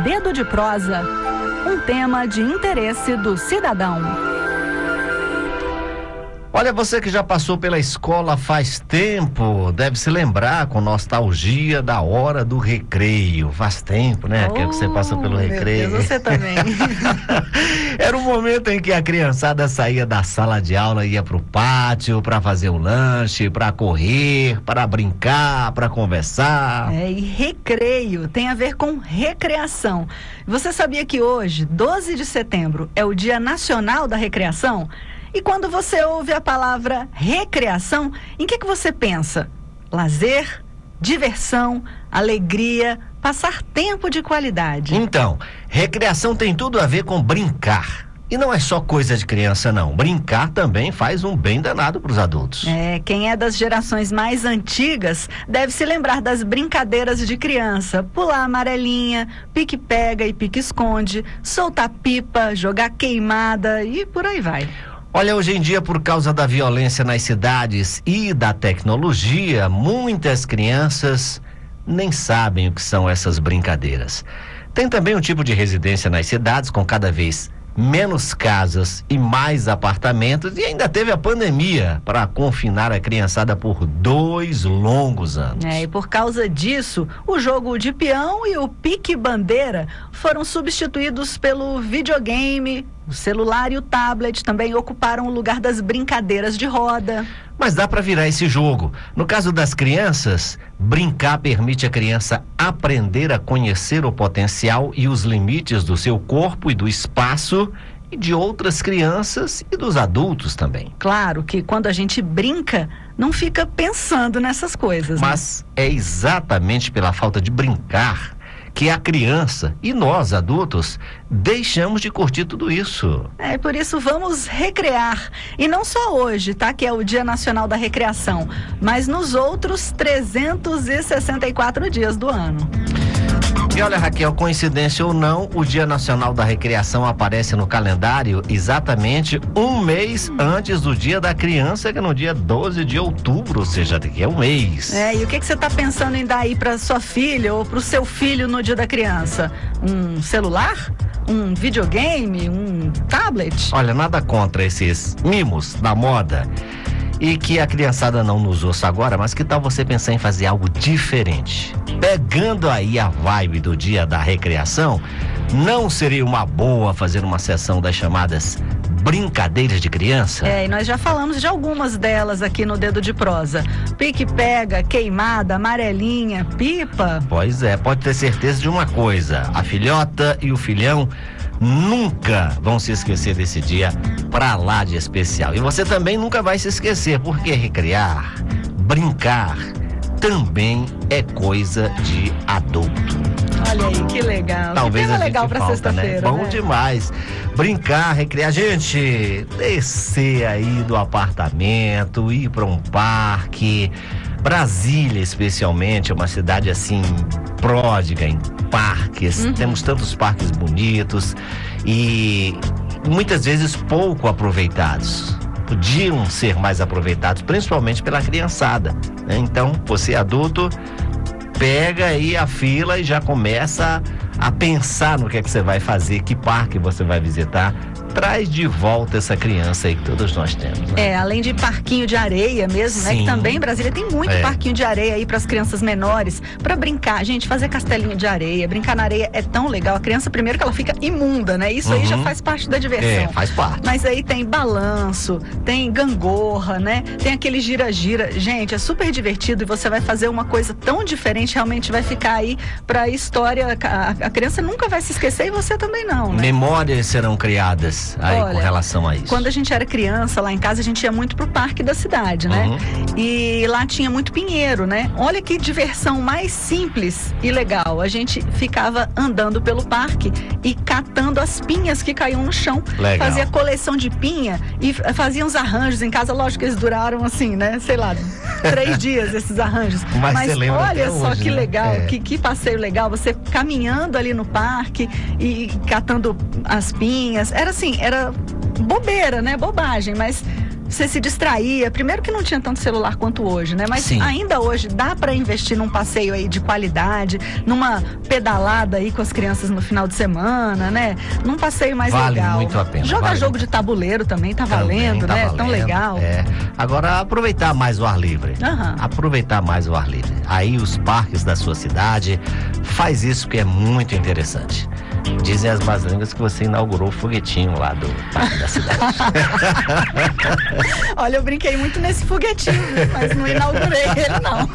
Dedo de Prosa, um tema de interesse do cidadão. Olha, você que já passou pela escola faz tempo, deve se lembrar com nostalgia da hora do recreio. Faz tempo, né? Que você passou pelo recreio. Meu Deus, você também. Era o momento em que a criançada saía da sala de aula e ia pro pátio para fazer o lanche, para correr, para brincar, para conversar. E recreio tem a ver com recreação. Você sabia que hoje, 12 de setembro, é o Dia Nacional da Recreação? E quando você ouve a palavra recreação, em que você pensa? Lazer, diversão, alegria, passar tempo de qualidade. Então, recreação tem tudo a ver com brincar. E não é só coisa de criança, não. Brincar também faz um bem danado para os adultos. Quem é das gerações mais antigas deve se lembrar das brincadeiras de criança. Pular amarelinha, pique-pega e pique-esconde, soltar pipa, jogar queimada e por aí vai. Olha, hoje em dia, por causa da violência nas cidades e da tecnologia, muitas crianças nem sabem o que são essas brincadeiras. Tem também um tipo de residência nas cidades com cada vez menos casas e mais apartamentos, e ainda teve a pandemia para confinar a criançada por 2 longos anos. E por causa disso, o jogo de peão e o pique-bandeira foram substituídos pelo videogame. O celular e o tablet também ocuparam o lugar das brincadeiras de roda. Mas dá para virar esse jogo. No caso das crianças, brincar permite a criança aprender a conhecer o potencial e os limites do seu corpo e do espaço e de outras crianças e dos adultos também. Claro que quando a gente brinca, não fica pensando nessas coisas. Mas é exatamente pela falta de brincar que a criança e nós, adultos, deixamos de curtir tudo isso. Por isso vamos recrear. E não só hoje, tá? Que é o Dia Nacional da Recreação, mas nos outros 364 dias do ano. E olha, Raquel, coincidência ou não, o Dia Nacional da Recreação aparece no calendário exatamente um mês antes do Dia da Criança, que é no dia 12 de outubro, ou seja, daqui a um mês. E o que você está pensando em dar aí para sua filha ou para o seu filho no Dia da Criança? Um celular? Um videogame? Um tablet? Olha, nada contra esses mimos da moda e que a criançada não nos ouça agora, mas que tal você pensar em fazer algo diferente? Pegando aí a vibe do Dia da Recreação, não seria uma boa fazer uma sessão das chamadas brincadeiras de criança? E nós já falamos de algumas delas aqui no Dedo de Prosa. Pique-pega, queimada, amarelinha, pipa. Pois é, pode ter certeza de uma coisa, a filhota e o filhão nunca vão se esquecer desse dia pra lá de especial. E você também nunca vai se esquecer, porque recrear, brincar, também é coisa de adulto. Olha aí, que legal. Talvez que tema a legal gente pra falta, sexta-feira, né? Bom demais. Brincar, recrear. Gente, descer aí do apartamento, ir para um parque. Brasília, especialmente, é uma cidade assim, pródiga em parques. Temos tantos parques bonitos e muitas vezes pouco aproveitados. Podiam ser mais aproveitados, principalmente pela criançada, né? Então, você adulto, pega aí a fila e já começa a pensar no que é que você vai fazer, que parque você vai visitar. Traz de volta essa criança aí que todos nós temos, né? Além de parquinho de areia mesmo, né? Que também em Brasília tem muito parquinho de areia aí para as crianças menores, para brincar. Gente, fazer castelinho de areia, brincar na areia é tão legal. A criança, primeiro que ela fica imunda, né? Isso aí já faz parte da diversão. Faz parte. Mas aí tem balanço, tem gangorra, né? Tem aquele gira-gira. Gente, é super divertido e você vai fazer uma coisa tão diferente, realmente vai ficar aí pra história. A criança nunca vai se esquecer e você também não, né? Memórias serão criadas aí. Olha, com relação a isso. Quando a gente era criança, lá em casa, a gente ia muito pro parque da cidade, né? E lá tinha muito pinheiro, né? Olha que diversão mais simples e legal. A gente ficava andando pelo parque e catando as pinhas que caíam no chão. Legal. Fazia coleção de pinha e fazia uns arranjos em casa. Lógico que eles duraram assim, né? Sei lá, 3 dias esses arranjos. Mas olha só hoje, que né? legal, que passeio legal. Você caminhando ali no parque e catando as pinhas. Era assim, era bobeira, né? Bobagem, mas você se distraía. Primeiro que não tinha tanto celular quanto hoje, né? Mas Sim. ainda hoje dá para investir num passeio aí de qualidade, numa pedalada aí com as crianças no final de semana, né? Num passeio mais Vale legal. muito a pena. Jogar Vale jogo muito. de tabuleiro também tá valendo, né? Tão legal. Agora, aproveitar mais o ar livre. Aham. Aproveitar mais o ar livre. Aí os parques da sua cidade, faz isso que é muito interessante. Dizem as más línguas que você inaugurou o foguetinho lá do parque da cidade. Olha, eu brinquei muito nesse foguetinho, mas não inaugurei ele, não.